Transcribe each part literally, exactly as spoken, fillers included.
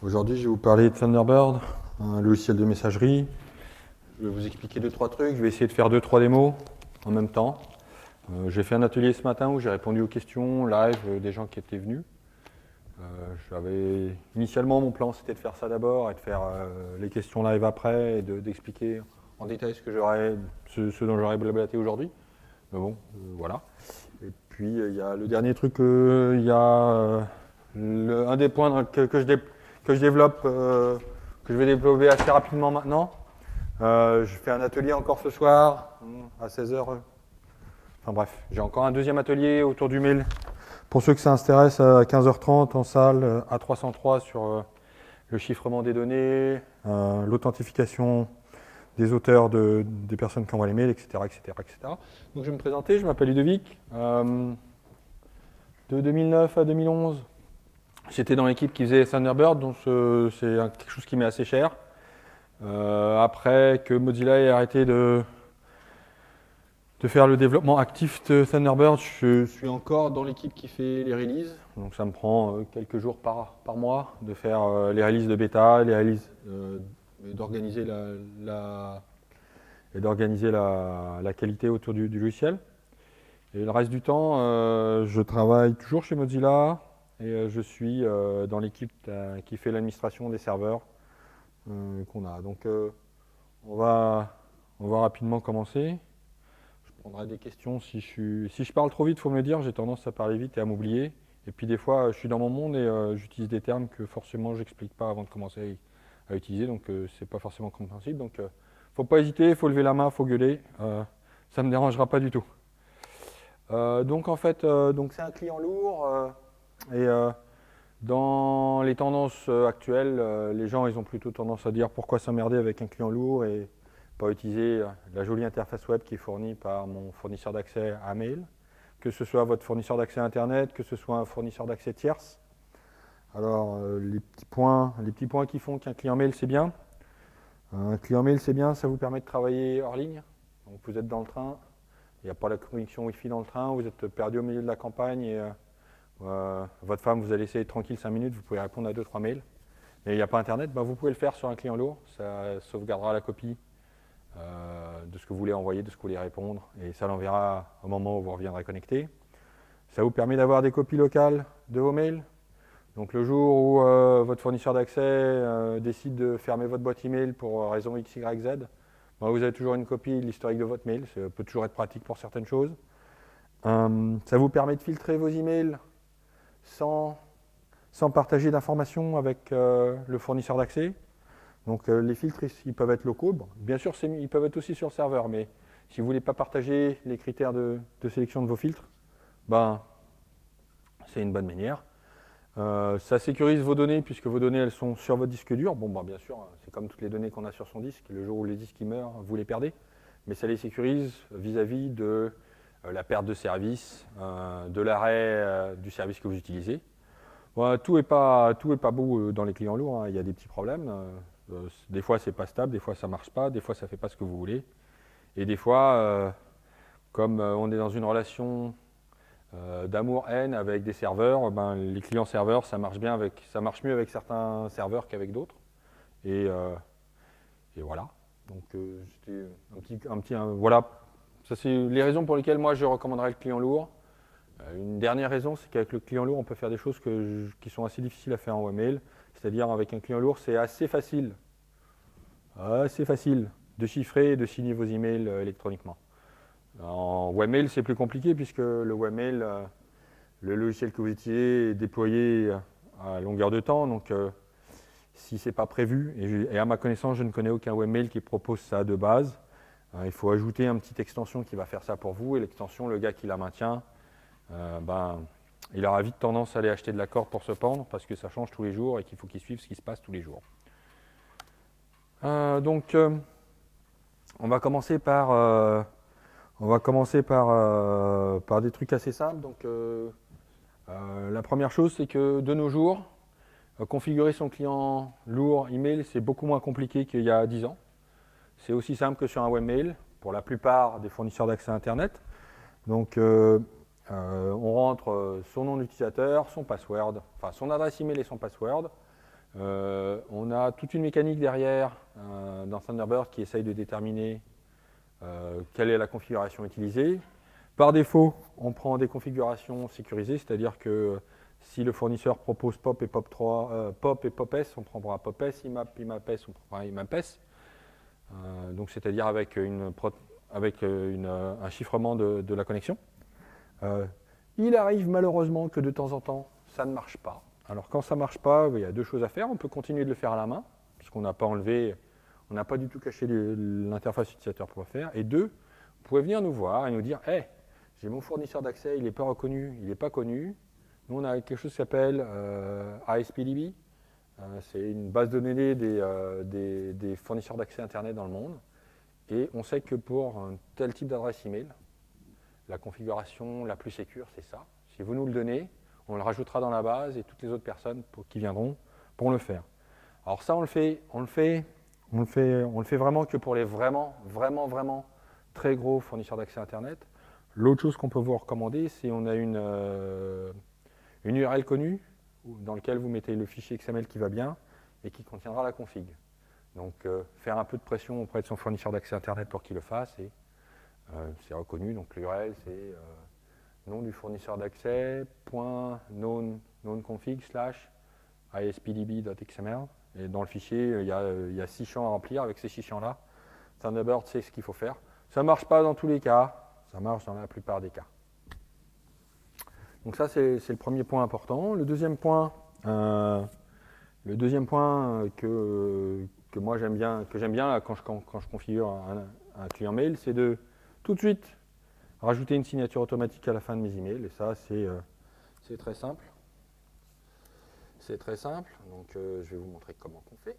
Aujourd'hui, je vais vous parler de Thunderbird, un logiciel de messagerie. Je vais vous expliquer deux trois trucs. Je vais essayer de faire deux trois démos en même temps. Euh, j'ai fait un atelier ce matin où j'ai répondu aux questions live euh, des gens qui étaient venus. Euh, j'avais initialement mon plan, c'était de faire ça d'abord et de faire euh, les questions live après et de, d'expliquer en détail ce que j'aurais, ce, ce dont j'aurais blablaté aujourd'hui. Mais bon, euh, voilà. Et puis il euh, y a le dernier truc, il euh, y a euh, le, un des points que, que je dé, que je développe, euh, que je vais développer assez rapidement maintenant. Euh, je fais un atelier encore ce soir, à seize heures. Enfin bref, j'ai encore un deuxième atelier autour du mail. Pour ceux que ça intéresse, à quinze heures trente en salle, à trois cent trois sur euh, le chiffrement des données, euh, l'authentification des auteurs de, des personnes qui envoient les mails, et cetera, et cetera, et cetera. Donc je vais me présenter, je m'appelle Ludovic. Euh, de deux mille neuf à deux mille onze, j'étais dans l'équipe qui faisait Thunderbird, donc c'est quelque chose qui m'est assez cher. Euh, après que Mozilla ait arrêté de, de faire le développement actif de Thunderbird, je suis encore dans l'équipe qui fait les releases. Donc ça me prend euh, quelques jours par, par mois de faire euh, les releases de bêta, les releases, euh, et d'organiser la, la, et d'organiser la, la qualité autour du, du logiciel. Et le reste du temps, euh, je travaille toujours chez Mozilla et euh, je suis euh, dans l'équipe euh, qui fait l'administration des serveurs euh, qu'on a. Donc euh, on, va, on va rapidement commencer. Je prendrai des questions si je, suis, si je parle trop vite, il faut me le dire, j'ai tendance à parler vite et à m'oublier. Et puis des fois, je suis dans mon monde et euh, j'utilise des termes que forcément je n'explique pas avant de commencer à, à utiliser, donc euh, c'est pas forcément compréhensible. Donc euh, faut pas hésiter, il faut lever la main, il faut gueuler, euh, ça ne me dérangera pas du tout. Euh, donc en fait, euh, donc c'est un client lourd euh, et euh, dans les tendances euh, actuelles, euh, les gens ils ont plutôt tendance à dire pourquoi s'emmerder avec un client lourd et pas utiliser euh, la jolie interface web qui est fournie par mon fournisseur d'accès à mail, que ce soit votre fournisseur d'accès Internet, que ce soit un fournisseur d'accès tierce. Alors euh, les petits points, les petits points qui font qu'un client mail c'est bien. Un client mail c'est bien, ça vous permet de travailler hors ligne. Donc vous êtes dans le train. Il n'y a pas la connexion Wi-Fi dans le train, vous êtes perdu au milieu de la campagne et euh, euh, votre femme vous a laissé tranquille cinq minutes, vous pouvez répondre à deux trois mails. Mais il n'y a pas Internet, ben vous pouvez le faire sur un client lourd, ça sauvegardera la copie euh, de ce que vous voulez envoyer, de ce que vous voulez répondre, et ça l'enverra au moment où vous reviendrez connecter. Ça vous permet d'avoir des copies locales de vos mails. Donc le jour où euh, votre fournisseur d'accès euh, décide de fermer votre boîte email pour raison X, Y, Z, ben vous avez toujours une copie de l'historique de votre mail, ça peut toujours être pratique pour certaines choses. Euh, ça vous permet de filtrer vos emails sans, sans partager d'informations avec euh, le fournisseur d'accès. Donc euh, les filtres, ils peuvent être locaux. Bon, bien sûr, ils peuvent être aussi sur le serveur, mais si vous ne voulez pas partager les critères de, de sélection de vos filtres, ben, c'est une bonne manière. Euh, ça sécurise vos données puisque vos données elles sont sur votre disque dur. Bon, ben, bien sûr, c'est comme toutes les données qu'on a sur son disque. Le jour où les disques meurent, vous les perdez. Mais ça les sécurise vis-à-vis de euh, la perte de service, euh, de l'arrêt euh, du service que vous utilisez. Bon, tout n'est pas, tout est pas beau dans les clients lourds, hein. Il y a des petits problèmes. Euh, des fois, c'est pas stable, des fois, ça ne marche pas, des fois, ça ne fait pas ce que vous voulez. Et des fois, euh, comme euh, on est dans une relation Euh, d'amour-haine avec des serveurs, ben, les clients serveurs, ça marche bien avec, ça marche mieux avec certains serveurs qu'avec d'autres. Et, euh, et voilà. Donc euh, c'était un petit, un petit un, voilà. Ça c'est les raisons pour lesquelles moi je recommanderais le client lourd. Euh, une dernière raison, c'est qu'avec le client lourd, on peut faire des choses que je, qui sont assez difficiles à faire en webmail. C'est-à-dire avec un client lourd, c'est assez facile, assez facile de chiffrer et de signer vos emails euh, électroniquement. En webmail, c'est plus compliqué puisque le webmail, euh, le logiciel que vous utilisez est déployé à longueur de temps. Donc, euh, si ce n'est pas prévu, et, je, et à ma connaissance, je ne connais aucun webmail qui propose ça de base, euh, il faut ajouter une petite extension qui va faire ça pour vous. Et l'extension, le gars qui la maintient, euh, ben, il aura vite tendance à aller acheter de la corde pour se pendre parce que ça change tous les jours et qu'il faut qu'il suive ce qui se passe tous les jours. Euh, donc, euh, on va commencer par... Euh, On va commencer par, euh, par des trucs assez simples. Donc, euh, euh, la première chose, c'est que de nos jours, euh, configurer son client lourd email, c'est beaucoup moins compliqué qu'il y a dix ans. C'est aussi simple que sur un webmail pour la plupart des fournisseurs d'accès Internet. Donc, euh, euh, on rentre son nom d'utilisateur, son password, enfin son adresse email et son password. Euh, on a toute une mécanique derrière euh, dans Thunderbird qui essaye de déterminer euh, quelle est la configuration utilisée. Par défaut, on prend des configurations sécurisées, c'est-à-dire que si le fournisseur propose Pop et Pop trois, euh, Pop et PopS, on prendra PopS, IMAP, IMAPS, on prendra IMAPS. Euh, donc c'est-à-dire avec, une, avec une, un chiffrement de, de la connexion. Euh, il arrive malheureusement que de temps en temps, ça ne marche pas. Alors quand ça ne marche pas, il y a deux choses à faire. On peut continuer de le faire à la main, puisqu'on n'a pas enlevé, on n'a pas du tout caché l'interface utilisateur pour le faire. Et deux, vous pouvez venir nous voir et nous dire, hey, j'ai mon fournisseur d'accès, il n'est pas reconnu, il n'est pas connu. Nous, on a quelque chose qui s'appelle euh, A S P D B. Euh, c'est une base de données des, euh, des, des fournisseurs d'accès Internet dans le monde. Et on sait que pour un tel type d'adresse email, la configuration la plus sécure, c'est ça. Si vous nous le donnez, on le rajoutera dans la base et toutes les autres personnes pour, qui viendront pourront le faire. Alors ça, on le fait, on le fait, on le fait, on le fait vraiment que pour les vraiment, vraiment, vraiment très gros fournisseurs d'accès Internet. L'autre chose qu'on peut vous recommander, c'est on a une, euh, une U R L connue dans laquelle vous mettez le fichier X M L qui va bien et qui contiendra la config. Donc euh, faire un peu de pression auprès de son fournisseur d'accès Internet pour qu'il le fasse. Et euh, c'est reconnu, donc l'U R L c'est euh, nom du fournisseur d'accès, point known, known config slash aspdb.xml. Et dans le fichier, il y, a, il y a six champs à remplir. Avec ces six champs-là, Thunderbird sait ce qu'il faut faire. Ça ne marche pas dans tous les cas, ça marche dans la plupart des cas. Donc ça, c'est le premier point important. Le deuxième point, euh, le deuxième point que, que moi j'aime bien, que j'aime bien quand je, quand, quand je configure un, un client mail, c'est de tout de suite rajouter une signature automatique à la fin de mes emails. Et ça, c'est euh, très simple. C'est très simple. Donc, euh, je vais vous montrer comment on fait.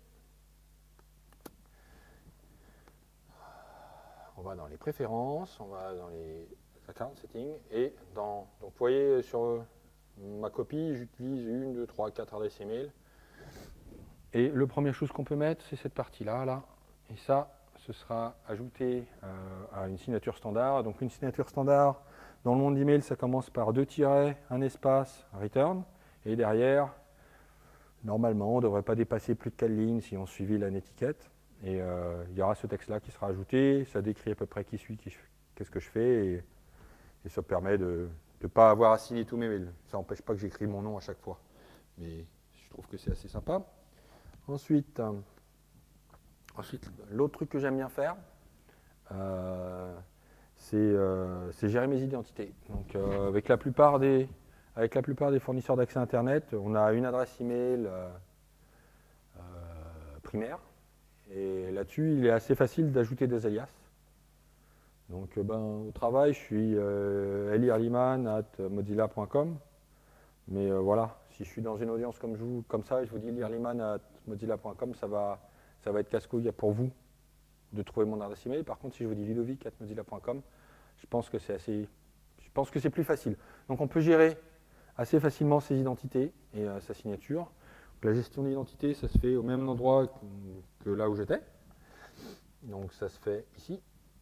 On va dans les préférences, on va dans les account settings et dans. Donc, vous voyez sur ma copie, j'utilise une, deux, trois, quatre adresses email. Et la première chose qu'on peut mettre, c'est cette partie-là, là. Et ça, ce sera ajouté euh, à une signature standard. Donc une signature standard, dans le monde d'email, ça commence par deux tirets, un espace, un return. Et derrière, normalement, on ne devrait pas dépasser plus de quatre lignes si on suivit la étiquette. Et euh, il y aura ce texte-là qui sera ajouté. Ça décrit à peu près qui suis, qu'est-ce que je fais. Et, et ça permet de ne pas avoir à signer tous mes mails. Ça n'empêche pas que j'écris mon nom à chaque fois. Mais je trouve que c'est assez sympa. Ensuite, euh, ensuite l'autre truc que j'aime bien faire, euh, c'est euh, gérer mes identités. Donc, euh, avec, la plupart des, avec la plupart des fournisseurs d'accès Internet, on a une adresse email euh, euh, primaire. Et là-dessus, il est assez facile d'ajouter des alias. Donc, ben, au travail, je suis euh, elierliman at mozilla point com. Mais euh, voilà, si je suis dans une audience comme, je vous, comme ça, et je vous dis elierliman at mozilla point com, ça va, ça va être casse-couille pour vous de trouver mon adresse email. Par contre, si je vous dis ludovic at mozilla point com, je pense que c'est assez, je pense que c'est plus facile. Donc, on peut gérer assez facilement ses identités et euh, sa signature. Donc, la gestion d'identité, ça se fait au même endroit que, que là où j'étais. Donc, ça se fait ici.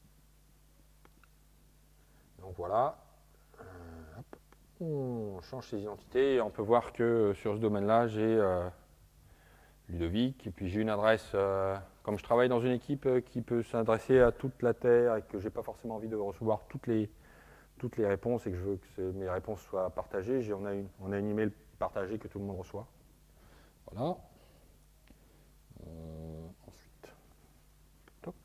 Donc voilà. Euh, hop. On change ses identités et on peut voir que sur ce domaine-là, j'ai euh, Ludovic, et puis j'ai une adresse, euh, comme je travaille dans une équipe euh, qui peut s'adresser à toute la Terre et que je n'ai pas forcément envie de recevoir toutes les, toutes les réponses et que je veux que mes réponses soient partagées, on a, une, on a une email partagée que tout le monde reçoit. Voilà. Euh, ensuite, toc.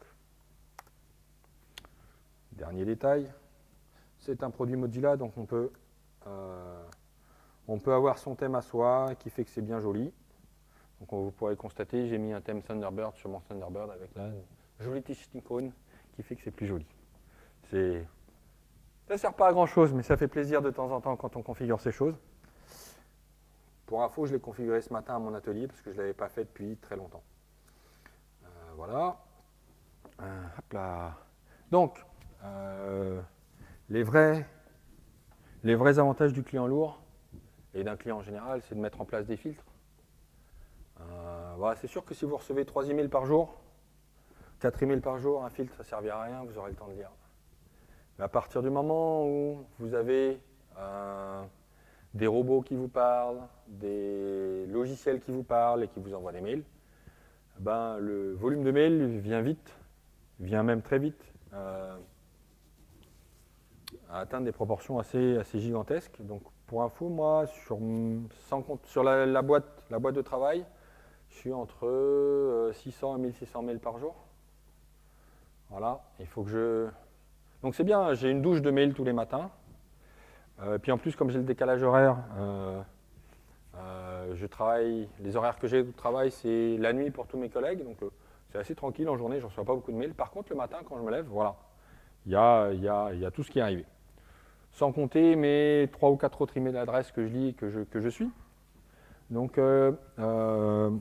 Dernier détail, c'est un produit Mozilla, donc on peut, euh, on peut avoir son thème à soi qui fait que c'est bien joli. Donc vous pourrez constater, j'ai mis un thème Thunderbird sur mon Thunderbird avec la jolie petite icône qui fait que c'est plus joli. Ça ne sert pas à grand chose, mais ça fait plaisir de temps en temps quand on configure ces choses. Pour info, je l'ai configuré ce matin à mon atelier parce que je ne l'avais pas fait depuis très longtemps. Euh, voilà. Euh, hop là. Donc, euh, les, vrais, les vrais avantages du client lourd et d'un client en général, c'est de mettre en place des filtres. Euh, voilà, c'est sûr que si vous recevez trois emails par jour, quatre emails par jour, un filtre, ça ne servira à rien, vous aurez le temps de lire. Mais à partir du moment où vous avez euh, des robots qui vous parlent, des logiciels qui vous parlent et qui vous envoient des mails, ben, le volume de mails vient vite, vient même très vite, euh, à atteindre des proportions assez, assez gigantesques. Donc pour info, moi, sur, sans compte, sur la, la, boîte, la boîte de travail, je suis entre six cents et mille six cents mails par jour. Voilà, il faut que je... Donc c'est bien, j'ai une douche de mails tous les matins. Euh, puis en plus, comme j'ai le décalage horaire, euh, euh, je travaille, les horaires que j'ai de travail, c'est la nuit pour tous mes collègues. Donc euh, c'est assez tranquille en journée, je ne reçois pas beaucoup de mails. Par contre, le matin, quand je me lève, voilà, il y a, y a, y a tout ce qui est arrivé. Sans compter mes trois ou quatre autres emails d'adresse que je lis et que je, que je suis. Donc, euh, euh,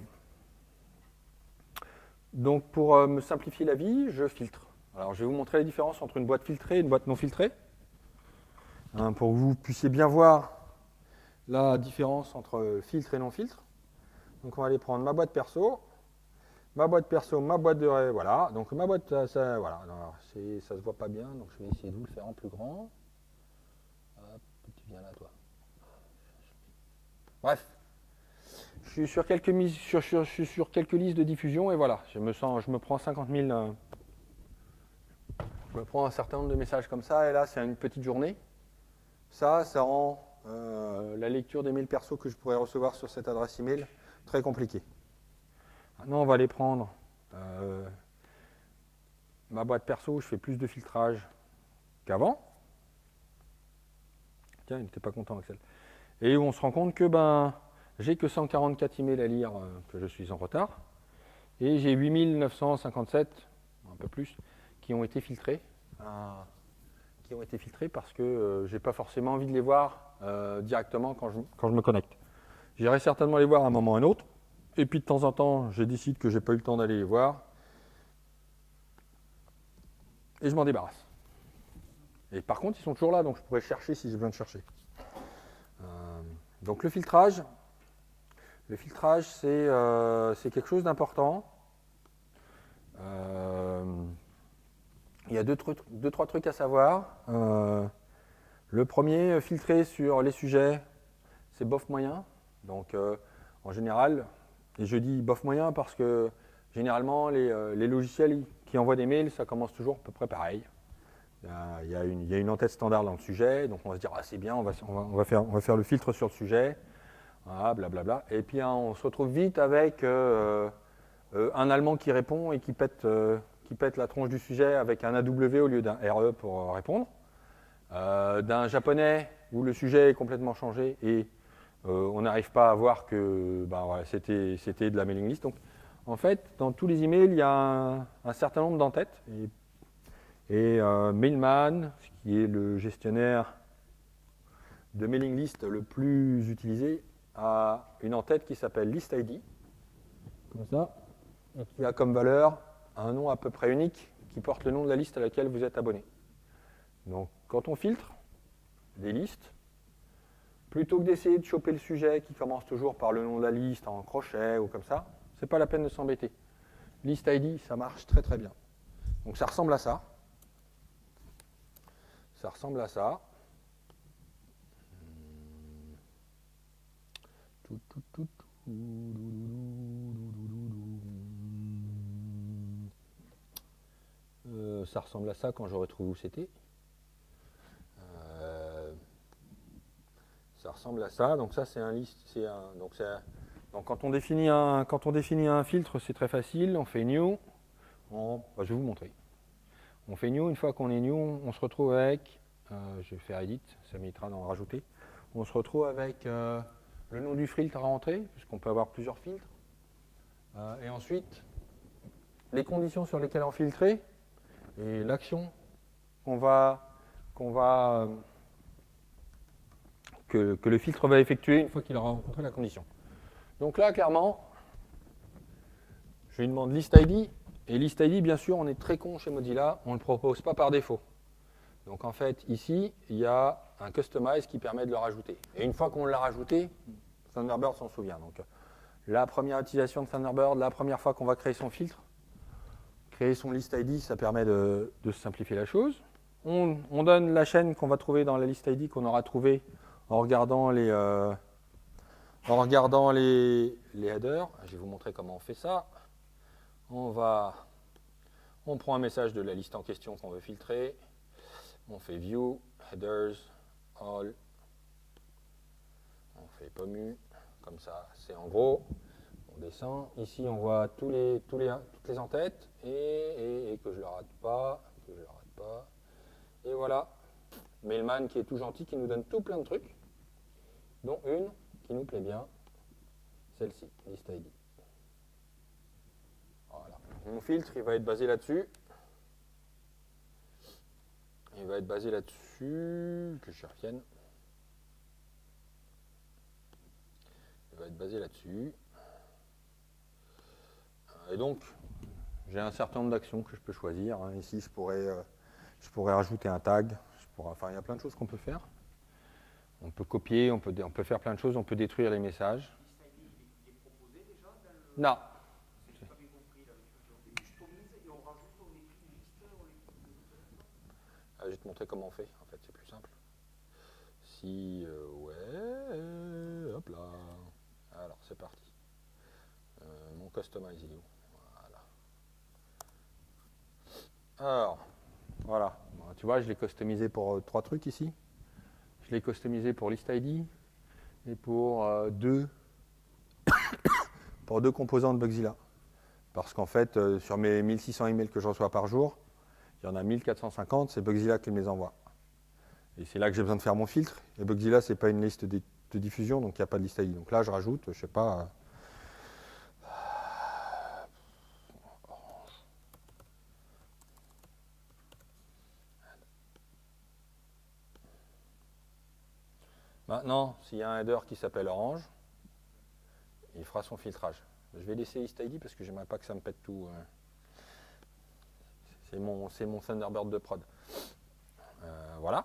donc pour euh, me simplifier la vie, je filtre. Alors je vais vous montrer la différence entre une boîte filtrée et une boîte non filtrée, hein, pour que vous puissiez bien voir la différence entre filtre et non filtre. Donc on va aller prendre ma boîte perso, ma boîte perso, ma boîte de... Voilà, donc ma boîte, ça, ça voilà, alors, ça se voit pas bien, donc je vais essayer de vous le faire en plus grand. Hop, tu viens là toi. Bref, je suis sur quelques, mises, sur, sur, je suis sur quelques listes de diffusion et voilà, je me, sens, je me prends cinquante mille, euh, je me prends un certain nombre de messages comme ça et là c'est une petite journée. Ça, ça rend euh, la lecture des mails perso que je pourrais recevoir sur cette adresse email très compliquée. Maintenant, on va aller prendre euh, ma boîte perso où je fais plus de filtrage qu'avant. Tiens, il n'était pas content, Axel. Et où on se rend compte que ben, j'ai que cent quarante-quatre emails à lire, euh, que je suis en retard. Et j'ai huit mille neuf cent cinquante-sept, un peu plus, qui ont été filtrés. Euh, qui ont été filtrés parce que euh, je n'ai pas forcément envie de les voir euh, directement quand je, quand je me connecte. J'irai certainement les voir à un moment ou à un autre. Et puis de temps en temps, je décide que je n'ai pas eu le temps d'aller les voir. Et je m'en débarrasse. Et par contre, ils sont toujours là, donc je pourrais chercher si j'ai besoin de chercher. Euh, donc le filtrage, le filtrage, c'est euh, c'est quelque chose d'important. Euh, il y a deux, deux, trois trucs à savoir. Euh, le premier, filtrer sur les sujets, c'est bof moyen. Donc euh, en général, et je dis bof moyen parce que généralement les, euh, les logiciels qui envoient des mails, ça commence toujours à peu près pareil. Il y a une, il y a une en-tête standard dans le sujet, donc on va se dire ah c'est bien, on va, on, va, on, va faire, on va faire le filtre sur le sujet, ah, blablabla. Et puis hein, on se retrouve vite avec euh, euh, un Allemand qui répond et qui pète, euh, qui pète la tronche du sujet avec un A W au lieu d'un R E pour euh, répondre, euh, d'un Japonais où le sujet est complètement changé et euh, on n'arrive pas à voir que ben, voilà, c'était, c'était de la mailing list. Donc en fait, dans tous les emails, il y a un, un certain nombre d'entêtes. Et Et euh, Mailman, qui est le gestionnaire de mailing list le plus utilisé, a une en-tête qui s'appelle List I D, comme ça, et qui a comme valeur un nom à peu près unique qui porte le nom de la liste à laquelle vous êtes abonné. Donc quand on filtre des listes, plutôt que d'essayer de choper le sujet qui commence toujours par le nom de la liste en crochet ou comme ça, c'est pas la peine de s'embêter. List I D, ça marche très très bien. Donc ça ressemble à ça. Ça ressemble à ça. Euh, ça ressemble à ça quand je retrouve où c'était. Euh, ça ressemble à ça. Donc ça c'est un liste. C'est un, donc, c'est un, donc quand on définit un, quand on définit un filtre, c'est très facile. On fait new. On, bah, je vais vous montrer. On fait new. Une fois qu'on est new, on se retrouve avec. Euh, je vais faire edit. Ça m'évitera d'en rajouter. On se retrouve avec euh, le nom du filtre à rentrer, puisqu'on peut avoir plusieurs filtres. Euh, et ensuite, les conditions sur lesquelles on filtrer et l'action qu'on va, qu'on va euh, que, que le filtre va effectuer une fois qu'il aura rencontré la condition. Donc là, clairement, je lui demande list I D. Et list I D, bien sûr, on est très con chez Mozilla, on ne le propose pas par défaut. Donc en fait, ici, il y a un customize qui permet de le rajouter. Et une fois qu'on l'a rajouté, Thunderbird s'en souvient. Donc la première utilisation de Thunderbird, la première fois qu'on va créer son filtre, créer son list I D, ça permet de, de simplifier la chose. On, on donne la chaîne qu'on va trouver dans la list I D qu'on aura trouvée en regardant les, euh, en regardant les, les headers. Je vais vous montrer comment on fait ça. On va, on prend un message de la liste en question qu'on veut filtrer. On fait View, Headers, All. On fait Pommu, comme ça, c'est en gros. On descend. Ici, on voit tous les, tous les, toutes les en-têtes et, et, et que je ne le rate pas, que je le rate pas. Et voilà. Mailman qui est tout gentil, qui nous donne tout plein de trucs, dont une qui nous plaît bien, celle-ci, List I D. Voilà. Mon filtre, il va être basé là-dessus. Il va être basé là-dessus, que je revienne. Il va être basé là-dessus. Et donc, j'ai un certain nombre d'actions que je peux choisir. Ici, je pourrais, euh, je pourrais rajouter un tag. Je pourrais, enfin, il y a plein de choses qu'on peut faire. On peut copier, on peut, on peut faire plein de choses, on peut détruire les messages. Il est proposé déjà dans le... Non. C'est pas bien compris. Là. On customise et on rajoute, on écrit une liste. On écrit... Ah, je vais te montrer comment on fait. En fait, c'est plus simple. Si, euh, ouais, hop là. Alors, c'est parti. Euh, mon customize il est où? Voilà. Alors, voilà. Bon, tu vois, je l'ai customisé pour euh, trois trucs ici. Je l'ai customisé pour list I D et pour euh, deux pour deux composants de Bugzilla. Parce qu'en fait, euh, sur mes mille six cents emails que je reçois par jour, il y en a mille quatre cent cinquante, c'est Bugzilla qui me les envoie. Et c'est là que j'ai besoin de faire mon filtre. Et Bugzilla, ce n'est pas une liste de, de diffusion, donc il n'y a pas de list I D. Donc là, je rajoute, je ne sais pas. Euh, Maintenant, s'il y a un header qui s'appelle Orange, il fera son filtrage. Je vais laisser list I D parce que j'aimerais pas que ça me pète tout. C'est mon, c'est mon Thunderbird de prod. Euh, voilà.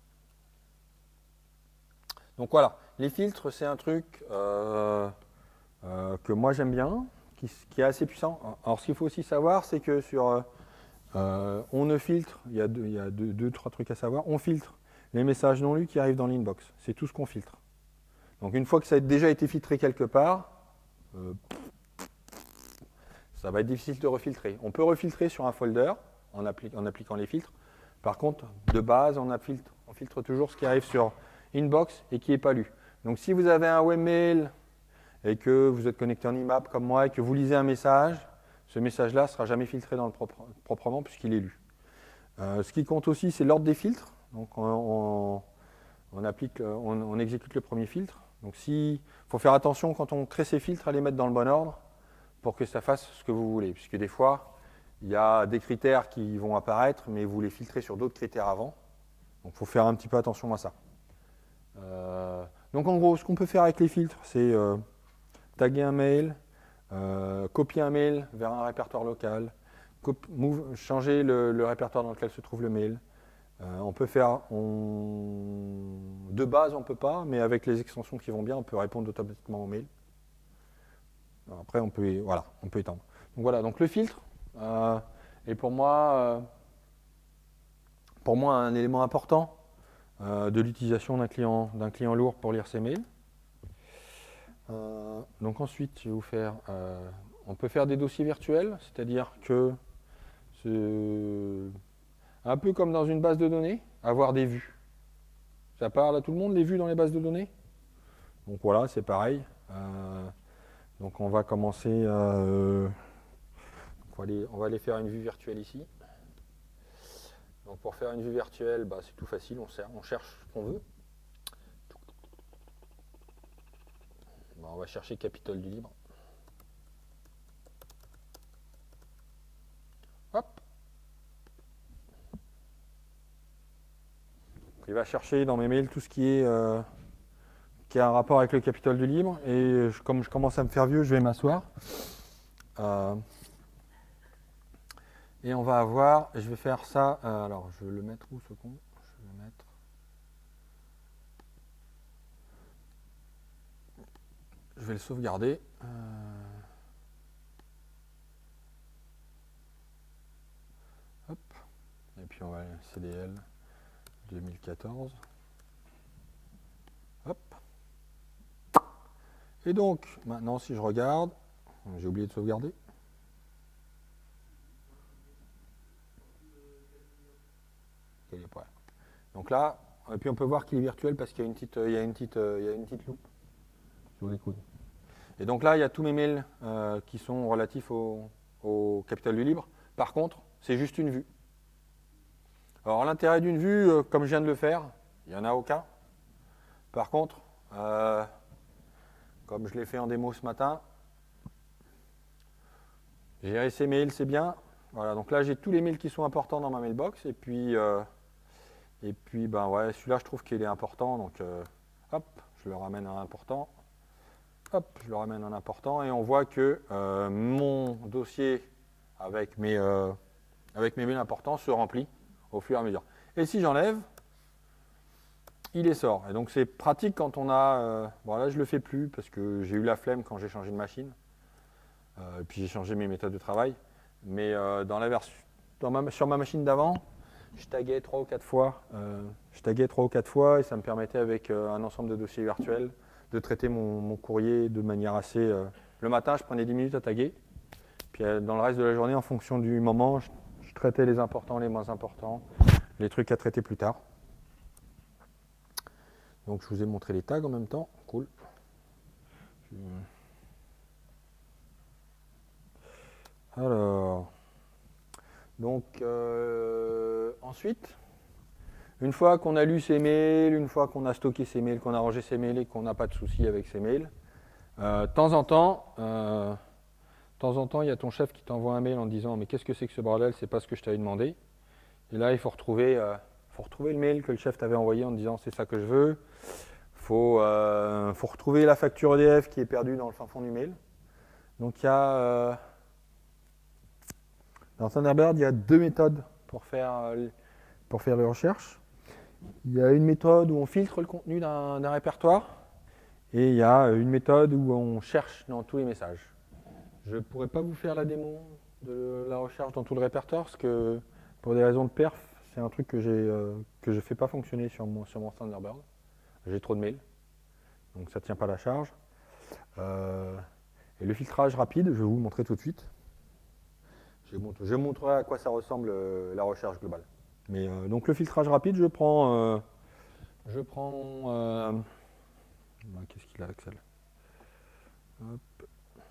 Donc voilà, les filtres, c'est un truc euh, euh, que moi j'aime bien, qui, qui est assez puissant. Alors ce qu'il faut aussi savoir, c'est que sur euh, on ne filtre, il y a, deux, il y a deux, deux, trois trucs à savoir, on filtre les messages non lus qui arrivent dans l'inbox. C'est tout ce qu'on filtre. Donc une fois que ça a déjà été filtré quelque part, euh, ça va être difficile de refiltrer. On peut refiltrer sur un folder en, appli en appliquant les filtres. Par contre, de base, on, filtre, on filtre toujours ce qui arrive sur inbox et qui n'est pas lu. Donc si vous avez un webmail et que vous êtes connecté en I M A P comme moi et que vous lisez un message, ce message-là ne sera jamais filtré dans le propre, proprement puisqu'il est lu. Euh, ce qui compte aussi, c'est l'ordre des filtres. Donc on, on, on, applique, on, on exécute le premier filtre. Donc il faut faire attention quand on crée ces filtres à les mettre dans le bon ordre pour que ça fasse ce que vous voulez. Puisque des fois, il y a des critères qui vont apparaître, mais vous les filtrez sur d'autres critères avant. Donc il faut faire un petit peu attention à ça. Euh, donc en gros, ce qu'on peut faire avec les filtres, c'est euh, taguer un mail, euh, copier un mail vers un répertoire local, move, changer le, le répertoire dans lequel se trouve le mail. Euh, on peut faire, on, de base on ne peut pas, mais avec les extensions qui vont bien, on peut répondre automatiquement au mail. Après, on peut, voilà, on peut étendre. Donc voilà, donc le filtre euh, est pour moi, euh, pour moi un élément important euh, de l'utilisation d'un client, d'un client lourd pour lire ses mails. Euh, donc ensuite, je vais vous faire, euh, on peut faire des dossiers virtuels, c'est-à-dire que c'est un peu comme dans une base de données, avoir des vues. Ça parle à tout le monde, les vues dans les bases de données? Donc voilà, c'est pareil. Euh, donc on va commencer, euh, on, va aller, on va aller faire une vue virtuelle ici. Donc pour faire une vue virtuelle, bah, c'est tout facile, on, sert, on cherche ce qu'on veut. Bah, on va chercher Capitole du Libre. Hop. Donc, il va chercher dans mes mails tout ce qui est euh, qui a un rapport avec le Capitole du Libre. Et je, comme je commence à me faire vieux, je vais m'asseoir. Euh, et on va avoir, je vais faire ça. Euh, alors, je vais le mettre où ce con? Je vais le mettre. Je vais le sauvegarder. Euh, hop. Et puis on va C D L deux mille quatorze. Hop. Et donc, maintenant, si je regarde, j'ai oublié de sauvegarder. Donc là, et puis on peut voir qu'il est virtuel parce qu'il y a une petite, il y a une petite, il y a une petite loupe sur les coudes. Et donc là, il y a tous mes mails euh, qui sont relatifs au, au capital du libre. Par contre, c'est juste une vue. Alors l'intérêt d'une vue, euh, comme je viens de le faire, il n'y en a aucun. Par contre, euh, comme je l'ai fait en démo ce matin, gérer ces mails, c'est bien. Voilà, donc là j'ai tous les mails qui sont importants dans ma mailbox et puis euh, et puis ben ouais, celui-là je trouve qu'il est important, donc euh, hop, je le ramène en important. Hop, je le ramène en important et on voit que euh, mon dossier avec mes euh, avec mes mails importants se remplit au fur et à mesure. Et si j'enlève, il les sort. Et donc c'est pratique quand on a. Euh, bon là je le fais plus parce que j'ai eu la flemme quand j'ai changé de machine. Euh, et puis j'ai changé mes méthodes de travail. Mais euh, dans la version, dans ma, sur ma machine d'avant, je taguais trois ou quatre fois. Euh, je taguais trois ou quatre fois et ça me permettait avec euh, un ensemble de dossiers virtuels de traiter mon, mon courrier de manière assez. Euh, le matin, je prenais dix minutes à taguer. Puis euh, dans le reste de la journée, en fonction du moment, je, je traitais les importants, les moins importants, les trucs à traiter plus tard. Donc je vous ai montré les tags en même temps. Cool. Je... Alors. Donc euh, ensuite, une fois qu'on a lu ces mails, une fois qu'on a stocké ces mails, qu'on a rangé ces mails et qu'on n'a pas de soucis avec ces mails, euh, de temps en temps, euh, de temps en temps, il y a ton chef qui t'envoie un mail en disant mais qu'est-ce que c'est que ce bordel, c'est pas ce que je t'avais demandé. Et là, il faut retrouver, euh, faut retrouver le mail que le chef t'avait envoyé en disant c'est ça que je veux. Faut, euh, faut retrouver la facture E D F qui est perdue dans le fin fond du mail. Donc il y a euh, dans Thunderbird, il y a deux méthodes pour faire, pour faire les recherches. Il y a une méthode où on filtre le contenu d'un, d'un répertoire et il y a une méthode où on cherche dans tous les messages. Je ne pourrais pas vous faire la démo de la recherche dans tout le répertoire parce que pour des raisons de perf, c'est un truc que, j'ai, euh, que je ne fais pas fonctionner sur mon, sur mon Thunderbird. J'ai trop de mails, donc ça ne tient pas la charge. Euh, et le filtrage rapide, je vais vous le montrer tout de suite. Je montrerai à quoi ça ressemble euh, la recherche globale. Mais euh, donc le filtrage rapide, je prends, euh, je prends, euh, bah, qu'est-ce qu'il a Axel? Hop.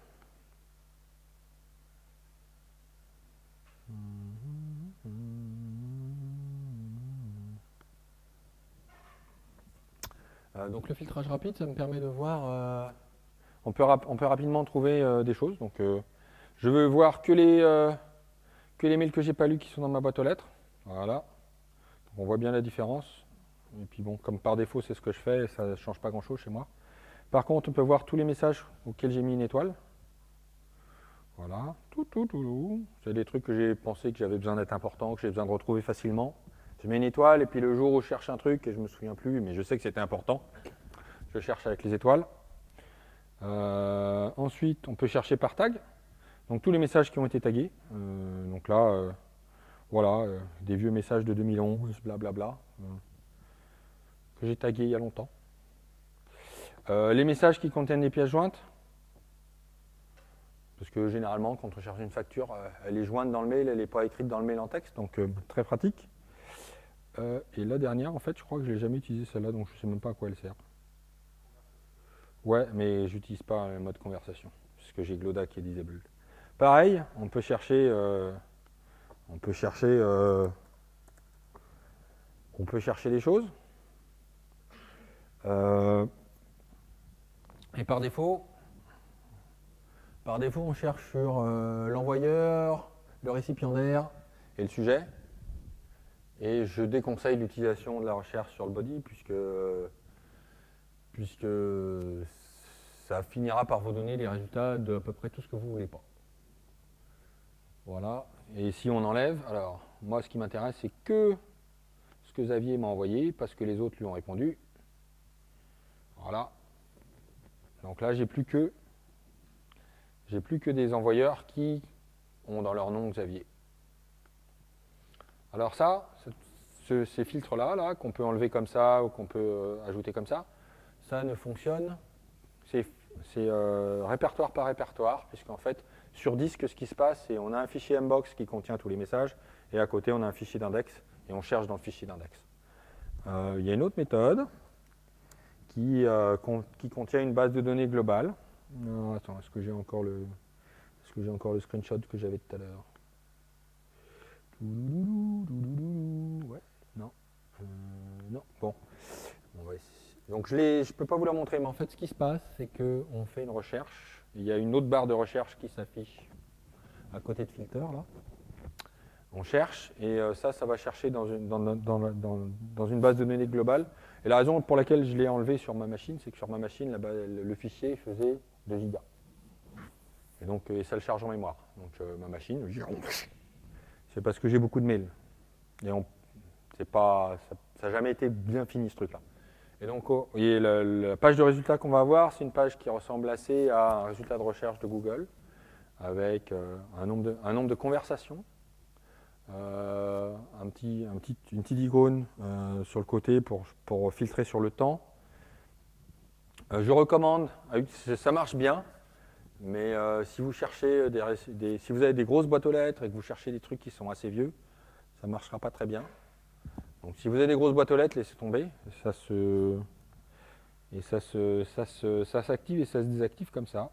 Euh, donc le filtrage rapide, ça me permet de voir. Euh, on, peut rap- on peut rapidement trouver euh, des choses. Donc euh, je veux voir que les euh, que les mails que j'ai pas lus qui sont dans ma boîte aux lettres. Voilà. Donc on voit bien la différence. Et puis bon, comme par défaut, c'est ce que je fais, ça ne change pas grand-chose chez moi. Par contre, on peut voir tous les messages auxquels j'ai mis une étoile. Voilà. Tout, tout, tout, tout. C'est des trucs que j'ai pensé que j'avais besoin d'être important, que j'ai besoin de retrouver facilement. Je mets une étoile et puis le jour où je cherche un truc et je ne me souviens plus, mais je sais que c'était important, je cherche avec les étoiles. Euh, ensuite, on peut chercher par tag. Donc tous les messages qui ont été tagués. Euh, donc là, euh, voilà, euh, des vieux messages de deux mille onze, blablabla, euh, que j'ai tagués il y a longtemps. Euh, les messages qui contiennent des pièces jointes. Parce que généralement, quand on cherche une facture, euh, elle est jointe dans le mail, elle n'est pas écrite dans le mail en texte, donc euh, très pratique. Euh, et la dernière, en fait, je crois que je ne l'ai jamais utilisée celle-là, donc je ne sais même pas à quoi elle sert. Ouais, mais j'utilise pas le mode conversation, puisque j'ai Gloda qui est disabled. Pareil, on peut chercher, euh, on peut chercher, euh, on peut chercher des choses. Euh, et par défaut, par défaut, on cherche sur euh, l'envoyeur, le récipiendaire et le sujet. Et je déconseille l'utilisation de la recherche sur le body, puisque, puisque ça finira par vous donner les résultats de à peu près tout ce que vous ne voulez pas. Voilà. Et si on enlève, alors moi ce qui m'intéresse c'est que ce que Xavier m'a envoyé, parce que les autres lui ont répondu. Voilà. Donc là j'ai plus que j'ai plus que des envoyeurs qui ont dans leur nom Xavier. Alors ça, ce, ces filtres là, là qu'on peut enlever comme ça ou qu'on peut ajouter comme ça, ça ne fonctionne, c'est euh, répertoire par répertoire, puisqu'en fait, sur disque, ce qui se passe, c'est qu'on a un fichier mbox qui contient tous les messages, et à côté, on a un fichier d'index, et on cherche dans le fichier d'index. Euh, il y a une autre méthode qui, euh, con, qui contient une base de données globale. Non, attends, est-ce que j'ai encore le, est-ce que j'ai encore le screenshot que j'avais tout à l'heure? Ouais, non, euh, non, bon. On va Donc je ne peux pas vous la montrer, mais en fait, ce qui se passe, c'est qu'on fait une recherche. Il y a une autre barre de recherche qui s'affiche à côté de filter, là. On cherche, et euh, ça, ça va chercher dans une, dans, dans, dans, dans une base de données globale. Et la raison pour laquelle je l'ai enlevé sur ma machine, c'est que sur ma machine, là-bas, le, le fichier faisait deux gigas. Et donc, et ça le charge en mémoire. Donc euh, ma machine, c'est parce que j'ai beaucoup de mails. Et on, c'est pas, ça n'a jamais été bien fini, ce truc-là. Et donc, oh, et la, la page de résultats qu'on va avoir, c'est une page qui ressemble assez à un résultat de recherche de Google, avec euh, un, nombre de, un nombre de conversations, euh, un petit, un petit, une petite icône euh, sur le côté pour, pour filtrer sur le temps. Euh, je recommande, ça marche bien, mais euh, si vous cherchez des, des, si vous avez des grosses boîtes aux lettres et que vous cherchez des trucs qui sont assez vieux, ça ne marchera pas très bien. Donc si vous avez des grosses boîtes aux lettres, laissez tomber. Ça se, et ça se, ça se, ça s'active et ça se désactive comme ça.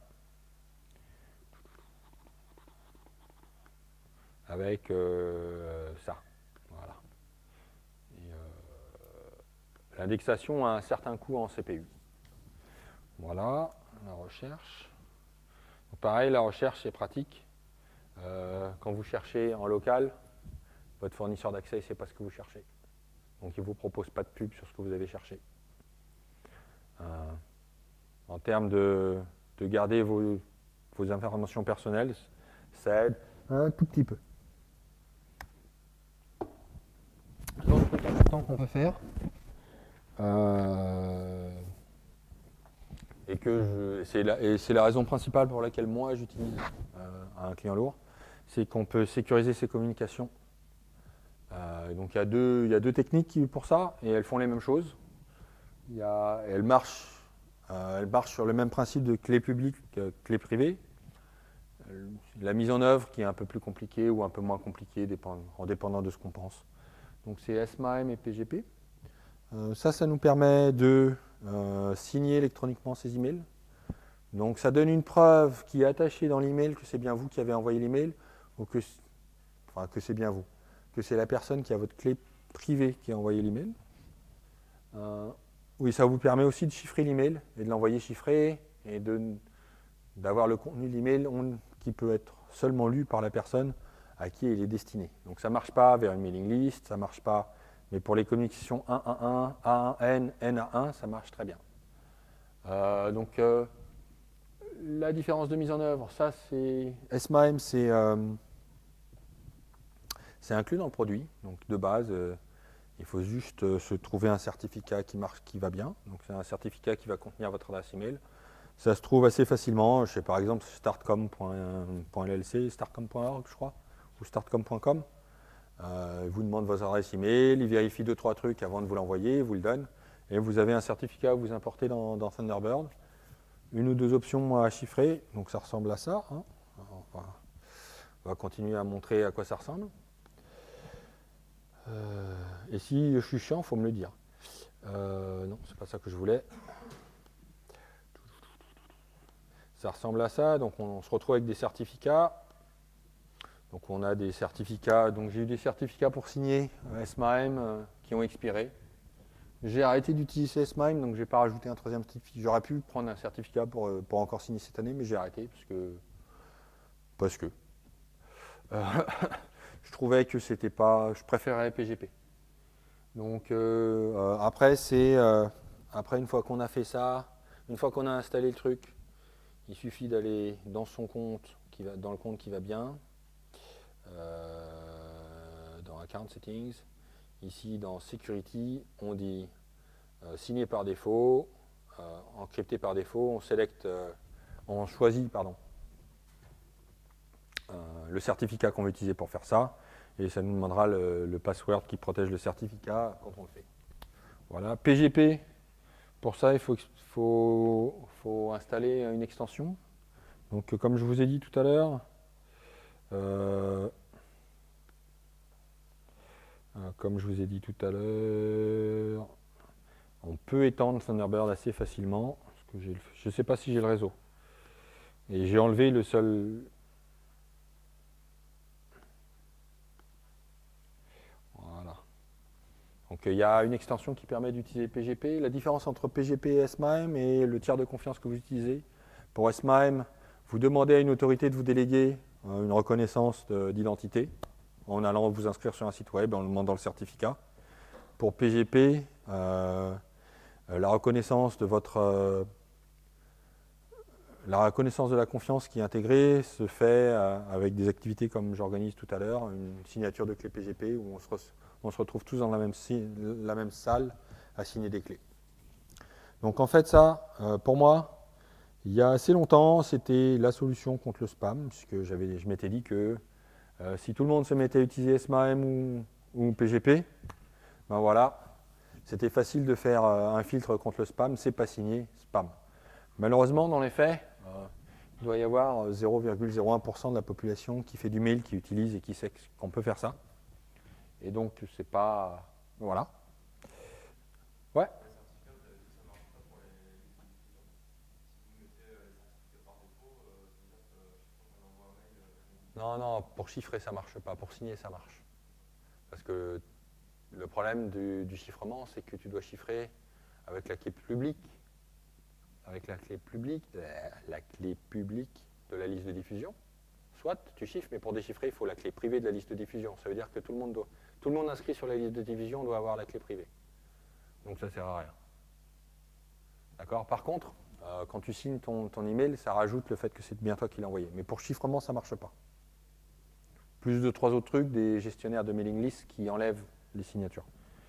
Avec euh, ça. Voilà. Et, euh, l'indexation a un certain coût en C P U. Voilà, la recherche. Donc pareil, la recherche c'est pratique. Euh, quand vous cherchez en local, votre fournisseur d'accès ne sait pas ce que vous cherchez. Donc il ne vous propose pas de pub sur ce que vous avez cherché. Euh, en termes de, de garder vos, vos informations personnelles, ça aide un tout petit peu. L'autre truc important qu'on peut faire, euh, et que c'est la, et c'est la raison principale pour laquelle moi j'utilise euh, un client lourd, c'est qu'on peut sécuriser ses communications. Euh, donc il y a deux, il y a deux techniques pour ça, et elles font les mêmes choses. Il y a, elles marchent, euh, elles marchent sur le même principe de clé publique que clé privée. La mise en œuvre qui est un peu plus compliquée ou un peu moins compliquée dépend, en dépendant de ce qu'on pense. Donc c'est S M A M et P G P. Euh, ça, ça nous permet de euh, signer électroniquement ces emails. Donc ça donne une preuve qui est attachée dans l'email que c'est bien vous qui avez envoyé l'email, ou que, enfin, que c'est bien vous, que c'est la personne qui a votre clé privée qui a envoyé l'email. Euh, oui, ça vous permet aussi de chiffrer l'email et de l'envoyer chiffré et de, d'avoir le contenu de l'email qui peut être seulement lu par la personne à qui il est destiné. Donc ça ne marche pas vers une mailing list, ça ne marche pas, mais pour les communications un un un, A un N, N A un, ça marche très bien. Euh, donc euh, la différence de mise en œuvre, ça c'est S M A M, c'est euh, c'est inclus dans le produit, donc de base. Euh, Il faut juste euh, se trouver un certificat qui marche, qui va bien. Donc c'est un certificat qui va contenir votre adresse email. Ça se trouve assez facilement. Je sais par exemple startcom point L L C, startcom point org je crois, ou startcom point com. Euh, il vous demande votre adresse email, il vérifie deux trois trucs avant de vous l'envoyer, il vous le donne, et vous avez un certificat que vous importez dans, dans Thunderbird. Une ou deux options à chiffrer, donc ça ressemble à ça. Hein. On, va, on va continuer à montrer à quoi ça ressemble. Euh, et si je suis chiant, il faut me le dire. Euh, non, c'est pas ça que je voulais. Ça ressemble à ça, donc on, on se retrouve avec des certificats. Donc on a des certificats, donc j'ai eu des certificats pour signer euh, S M A M euh, qui ont expiré. J'ai arrêté d'utiliser S M A M, donc je n'ai pas rajouté un troisième certificat. J'aurais pu prendre un certificat pour, pour encore signer cette année, mais j'ai arrêté parce que. Parce que. Euh, je trouvais que c'était pas. Je préférais P G P. Donc euh, euh, après, c'est. Euh, après, une fois qu'on a fait ça, une fois qu'on a installé le truc, il suffit d'aller dans son compte, qui va, dans le compte qui va bien, euh, dans Account Settings. Ici, dans Security, on dit euh, signé par défaut, euh, encrypté par défaut. On sélecte, euh, on choisit, pardon, euh, le certificat qu'on veut utiliser pour faire ça, et ça nous demandera le, le password qui protège le certificat quand on le fait. Voilà, P G P, pour ça, il faut, faut, faut installer une extension. Donc, comme je vous ai dit tout à l'heure, euh, comme je vous ai dit tout à l'heure, on peut étendre Thunderbird assez facilement. Parce que j'ai, je ne sais pas si j'ai le réseau. Et j'ai enlevé le seul. Voilà. Donc il y a une extension qui permet d'utiliser P G P. La différence entre P G P et S M A M et le tiers de confiance que vous utilisez. Pour S M A M, vous demandez à une autorité de vous déléguer une reconnaissance d'identité en allant vous inscrire sur un site web, en demandant le certificat. Pour P G P, euh, la reconnaissance de votre euh, la reconnaissance de la confiance qui est intégrée se fait euh, avec des activités comme j'organise tout à l'heure, une signature de clé P G P où on se, re- on se retrouve tous dans la même, la même salle à signer des clés. Donc en fait ça, euh, pour moi, il y a assez longtemps, c'était la solution contre le spam, puisque j'avais, je m'étais dit que euh, si tout le monde se mettait à utiliser S M A M ou, ou P G P, ben voilà, c'était facile de faire euh, un filtre contre le spam, c'est pas signé spam. Malheureusement, dans les faits, euh, il doit y avoir zéro virgule zéro un pour cent de la population qui fait du mail, qui utilise et qui sait qu'on peut faire ça. Et donc, c'est pas... Voilà. Ouais. Non, non, pour chiffrer, ça marche pas. Pour signer, ça marche. Parce que le problème du, du chiffrement, c'est que tu dois chiffrer avec la clé publique, avec la clé publique, la clé publique de la liste de diffusion. Soit tu chiffres, mais pour déchiffrer, il faut la clé privée de la liste de diffusion. Ça veut dire que tout le monde, doit, tout le monde inscrit sur la liste de diffusion doit avoir la clé privée. Donc ça ne sert à rien. D'accord ? Par contre, euh, quand tu signes ton, ton email, ça rajoute le fait que c'est bien toi qui l'as envoyé. Mais pour chiffrement, ça ne marche pas. Plus de trois autres trucs, des gestionnaires de mailing list qui enlèvent les signatures.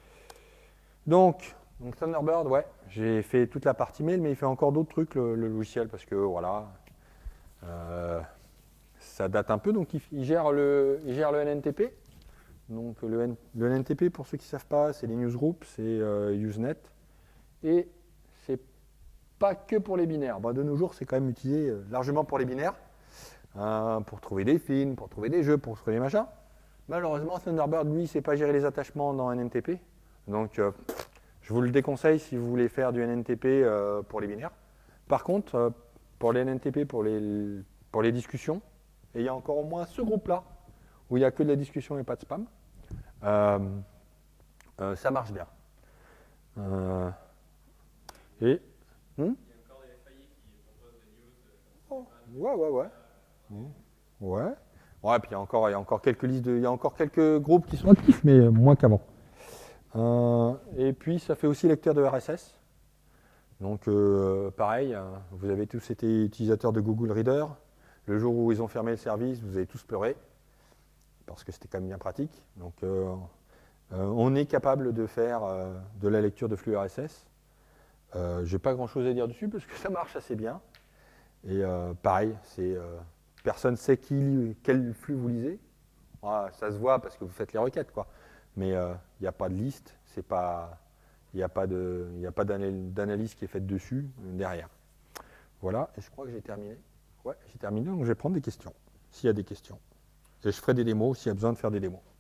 Donc, donc Thunderbird, ouais, j'ai fait toute la partie mail, mais il fait encore d'autres trucs, le, le logiciel, parce que voilà, euh, ça date un peu. Donc, il, il, gère, le, il gère le N N T P. Donc, le, N, le N N T P, pour ceux qui ne savent pas, c'est les newsgroups, c'est euh, Usenet. Et c'est pas que pour les binaires. Bon, de nos jours, c'est quand même utilisé largement pour les binaires. Hein, pour trouver des films, pour trouver des jeux, pour trouver des machins. Malheureusement, Thunderbird, lui, ne sait pas gérer les attachements dans N N T P. Donc, euh, je vous le déconseille si vous voulez faire du N N T P euh, pour les binaires. Par contre, euh, pour les N N T P, pour les, pour les discussions, et il y a encore au moins ce groupe-là, où il n'y a que de la discussion et pas de spam, euh, euh, ça marche bien. Euh, et... Hmm? Il y a encore des F A I qui proposent des news. Oh, ouais, ouais, ouais. Ouais. Ouais, puis il y a encore, il y a encore quelques listes de, il y a encore quelques groupes qui sont actifs, mais moins qu'avant. Euh, et puis ça fait aussi lecteur de R S S. Donc euh, pareil, hein, vous avez tous été utilisateurs de Google Reader. Le jour où ils ont fermé le service, vous avez tous pleuré parce que c'était quand même bien pratique. Donc euh, euh, on est capable de faire euh, de la lecture de flux R S S. Euh, Je n'ai pas grand-chose à dire dessus parce que ça marche assez bien. Et euh, pareil, c'est euh, personne ne sait qui, quel flux vous lisez. Ah, ça se voit parce que vous faites les requêtes, quoi. Mais il euh, n'y a pas de liste, c'est pas, il n'y a pas de, il n'y a pas d'analyse qui est faite dessus derrière. Voilà, et je crois que j'ai terminé. Ouais, j'ai terminé, donc je vais prendre des questions, s'il y a des questions. Et je ferai des démos s'il y a besoin de faire des démos.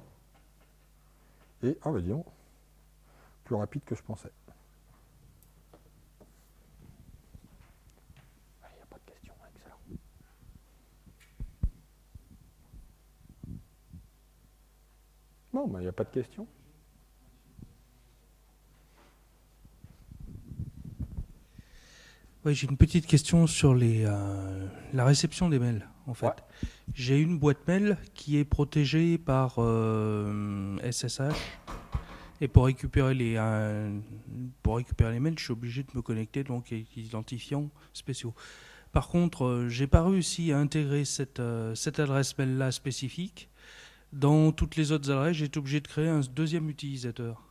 Et ah bah disons, plus rapide que je pensais. Non, il n'y a pas de question. Oui, j'ai une petite question sur les, euh, la réception des mails, en fait. Ouais. J'ai une boîte mail qui est protégée par euh, S S H. Et pour récupérer, les, euh, pour récupérer les mails, je suis obligé de me connecter donc avec des identifiants spéciaux. Par contre, euh, j'ai pas réussi à intégrer cette, euh, cette adresse mail-là spécifique. Dans toutes les autres adresses, j'ai été obligé de créer un deuxième utilisateur.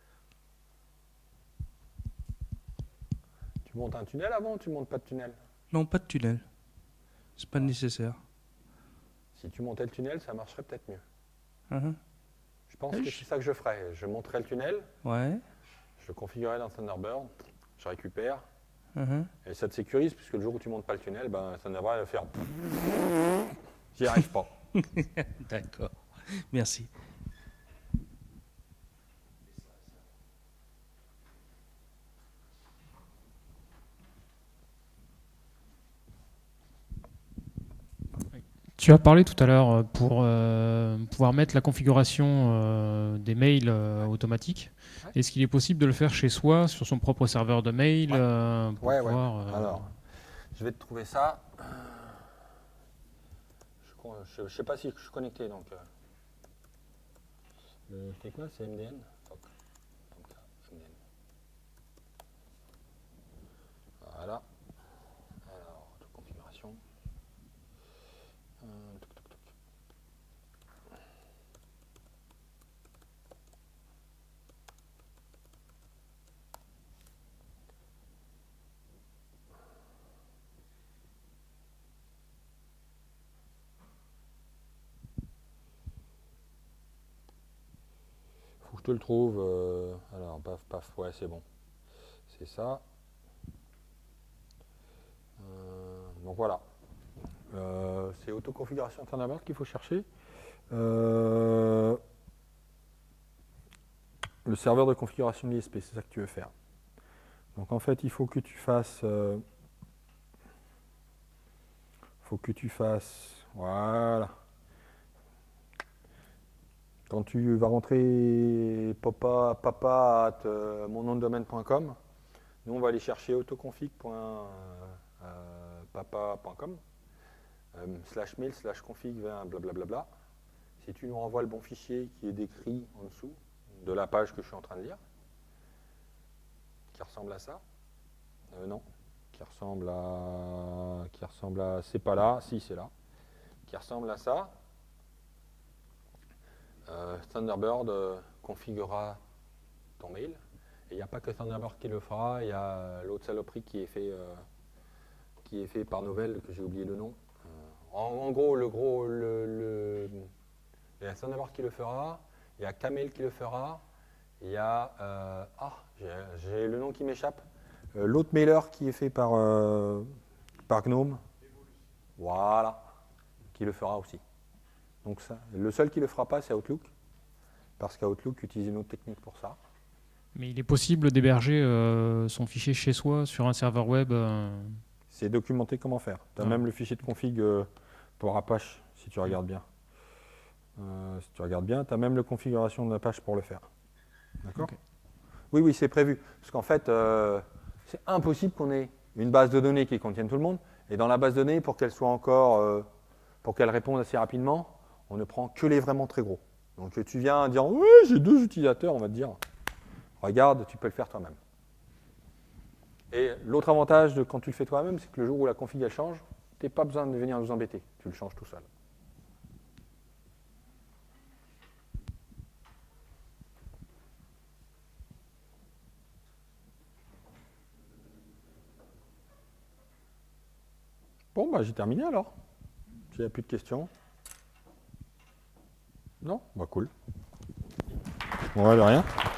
Tu montes un tunnel avant ou tu montes pas de tunnel? Non, pas de tunnel. C'est pas Ah. nécessaire. Si tu montais le tunnel, ça marcherait peut-être mieux. Uh-huh. Je pense Et que je... c'est ça que je ferais. Je monterais le tunnel, Ouais. je le configurerais dans Thunderbird je récupère, Mhm. et ça te sécurise, puisque le jour où tu montes pas le tunnel, ben, ça devrait faire... J'y arrive pas. D'accord. Merci. Tu as parlé tout à l'heure euh, pour euh, pouvoir mettre la configuration euh, des mails euh, automatiques. Ouais. Est-ce qu'il est possible de le faire chez soi, sur son propre serveur de mail Ouais. euh, pour Ouais, ouais. pouvoir, euh, Alors, je vais te trouver ça. Je ne sais pas si je suis connecté, donc... euh, Le c'est quoi? C'est M D N? Toc. Donc là, M D N. Voilà. Alors, configuration. Euh, toc, toc, toc. Faut que je te le trouve. euh, Alors, paf, paf, ouais, c'est bon. C'est ça. Euh, donc voilà. Euh, c'est autoconfiguration Thunderbird qu'il faut chercher. Euh, le serveur de configuration de l'I S P, c'est ça que tu veux faire. Donc en fait, il faut que tu fasses... Euh, faut que tu fasses... Voilà. Quand tu vas rentrer papa, papa at euh, mon nom de domaine point com, nous on va aller chercher autoconfig.papa point com euh, slash mail slash config blablabla. Si tu nous renvoies le bon fichier qui est décrit en dessous de la page que je suis en train de lire, qui ressemble à ça, euh, non, qui ressemble à, qui ressemble à, c'est pas là, si c'est là, qui ressemble à ça. Euh, Thunderbird euh, configurera ton mail. Et il n'y a pas que Thunderbird qui le fera, il y a l'autre saloperie qui est fait, euh, qui est fait par Novell, que j'ai oublié le nom. Euh, en, en gros, le gros, le, le, il y a Thunderbird qui le fera, il y a Camel qui le fera, il y a, euh, ah, j'ai le nom qui m'échappe, euh, l'autre mailer qui est fait par, euh, par Gnome, voilà, qui le fera aussi. Donc ça, le seul qui ne le fera pas, c'est Outlook, parce qu'Outlook utilise une autre technique pour ça. Mais il est possible d'héberger euh, son fichier chez soi sur un serveur web. euh, C'est documenté comment faire. Tu as Ouais. même le fichier de config euh, pour Apache, si tu regardes bien. Euh, si tu regardes bien, tu as même la configuration de l'Apache pour le faire. D'accord? Ok. Oui, oui, c'est prévu. Parce qu'en fait, euh, c'est impossible qu'on ait une base de données qui contienne tout le monde. Et dans la base de données, pour qu'elle soit encore, euh, pour qu'elle réponde assez rapidement, on ne prend que les vraiment très gros. Donc tu viens dire, oui, j'ai deux utilisateurs, on va te dire, regarde, tu peux le faire toi-même. Et l'autre avantage de quand tu le fais toi-même, c'est que le jour où la config elle change, tu n'as pas besoin de venir nous embêter, tu le changes tout seul. Bon, bah j'ai terminé alors. S'il n'y a plus de questions. Non? Bah cool. Bon, ouais, de rien.